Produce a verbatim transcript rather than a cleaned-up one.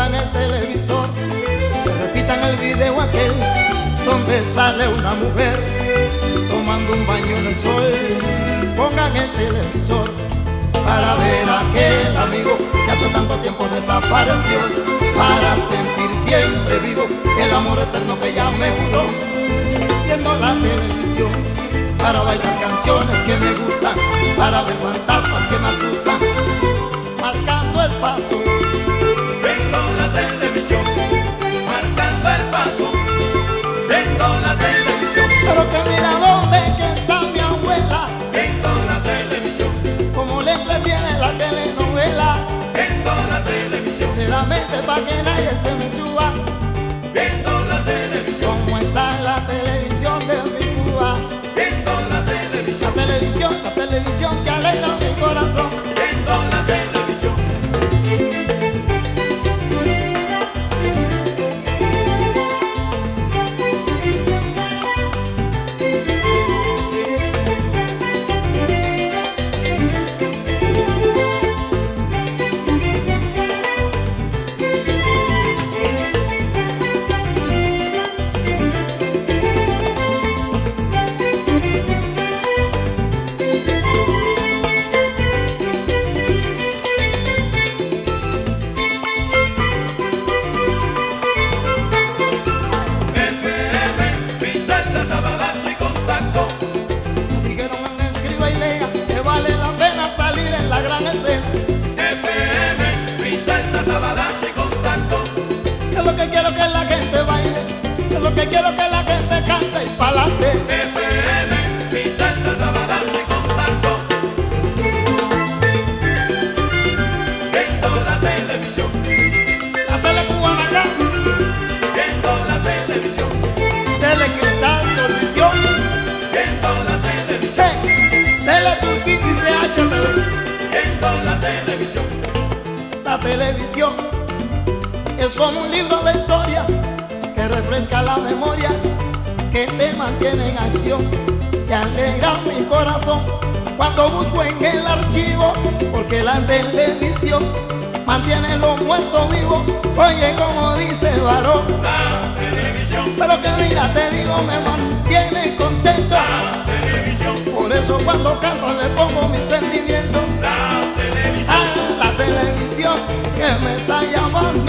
pongan el televisor, que repitan el video aquel donde sale una mujer tomando un baño de sol. Pongan el televisor para ver a aquel amigo que hace tanto tiempo desapareció, para sentir siempre vivo el amor eterno que ya me juró. Viendo la televisión para bailar canciones que me gustan, para ver fantasmas que me asustan, marcando el paso. Viendo la televisión, marcando el paso, viendo la televisión. Pero que mira dónde que está mi abuela, viendo la televisión. como le entretiene la telenovela, viendo la televisión. sinceramente pa' que nadie se me suba, viendo la televisión. como está la televisión de mi Cuba. Viendo la televisión. La televisión, la televisión que alegra mi corazón. Viendo la televisión. Quiero que la gente cante y pa'lante. F M, mi salsa, sabadazo y contacto. Viendo la televisión. La tele cubana acá. Viendo la televisión. Tele Cristal, Solvisión. Viendo la televisión. Sí. Tele Turquía y C H T V. Viendo la televisión. La televisión es como un libro de historia que refresca la memoria, que te mantiene en acción. Se alegra mi corazón cuando busco en el archivo, porque la televisión mantiene los muertos vivos. Oye, como dice varón, la televisión. Pero que mira, te digo, me mantiene contento. La televisión. Por eso cuando canto le pongo mis sentimientos. La televisión. A la televisión que me está llamando.